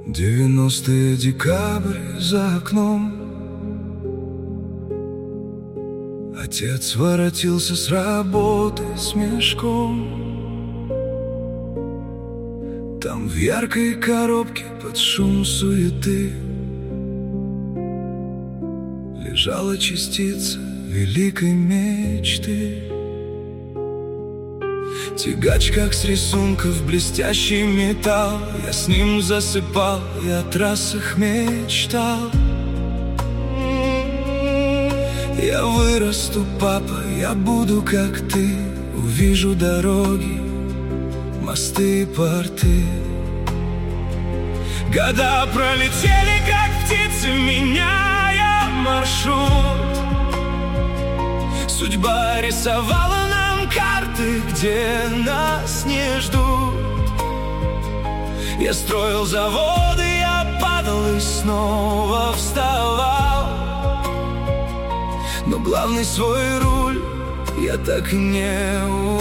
90-е, декабрь за окном. Отец воротился с работы с мешком. Там в яркой коробке под шум суеты лежала частица великой мечты. Тягач, как с рисунков, блестящий металл. Я с ним засыпал и о трассах мечтал. Я вырасту, папа, я буду как ты. Увижу дороги, мосты и порты. Года пролетели, как птицы, меняя маршрут. Судьба рисовала нам карты, где нас не ждут. Я строил заводы, я падал и снова вставал. Но главный свой руль я так и не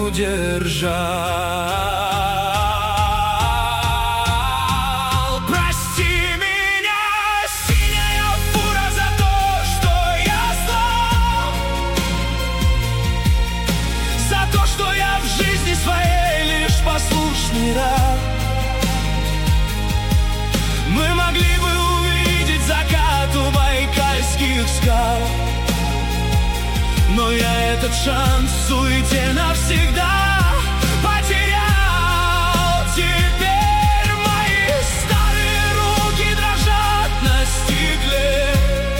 удержал. Мы могли бы увидеть закат у байкальских скал, но я этот шанс в суете навсегда потерял. Теперь мои старые руки дрожат на стекле.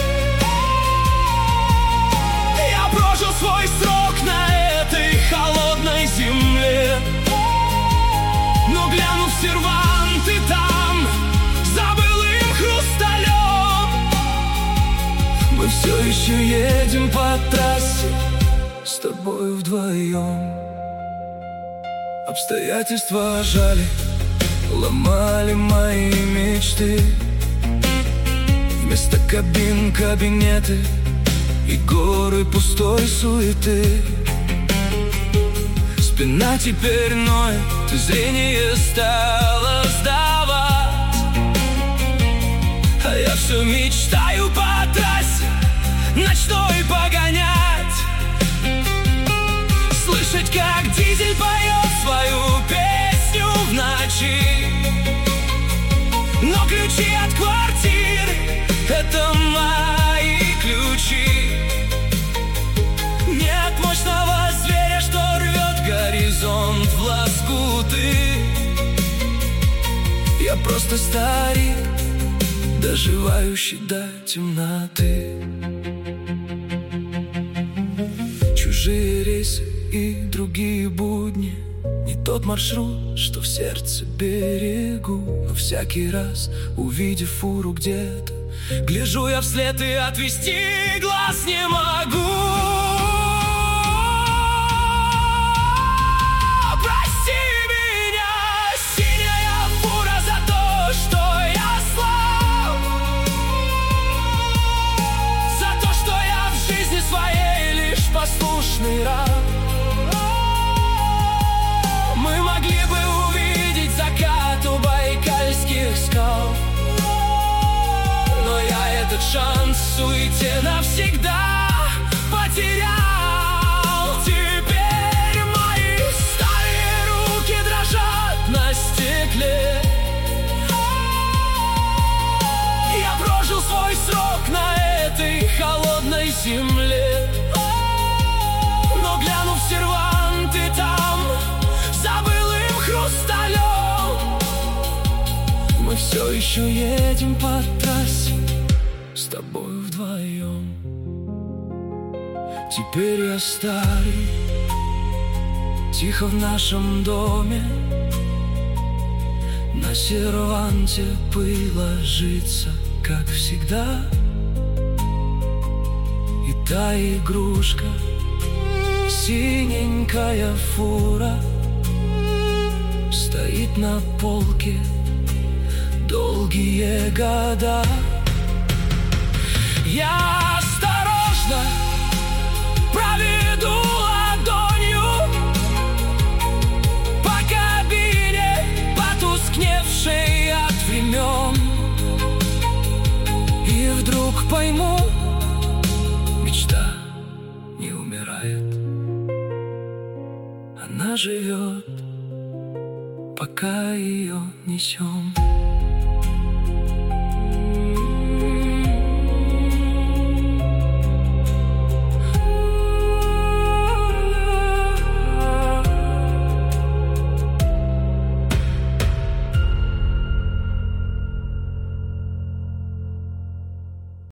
Я прожил свой срок на этой холодной земле, но глянув в серванты там, за былым хрусталем, мы все еще едем по трассе с тобой вдвоем. Обстоятельства жали, ломали мои мечты. Вместо кабин кабинеты и горы пустой суеты. Спина теперь ноет, зрение стало сдавать, а я все мечтаю по трассе ночной погонять. Слышать, как дизель поет свою песню в ночи. Но ключи от квартиры — это мои ключи. Нет мощного зверя, что рвет горизонт в лоскуты. Я просто старик, доживающий до темноты. Чужие рейсы и другие будни, не тот маршрут, что в сердце берегу. Но всякий раз, увидев фуру где-то, гляжу я вслед и отвести глаз не могу. Послушный раб. Мы могли бы увидеть закат у байкальских скал, но я этот шанс в суете навсегда потерял. Теперь мои старые руки дрожат на стекле. Я прожил свой срок на этой холодной земле, но глянув в серванты там, за былым хрусталем, мы все еще едем по трассе с тобой вдвоем. Теперь я старый, тихо в нашем доме, на серванте пыль ложится, как всегда. И та игрушка, синенькая фура, стоит на полке долгие года. Я осторожно проведу ладонью по кабине, потускневшей от времен. пойму, мечта не умирает. Она живет, пока ее несем.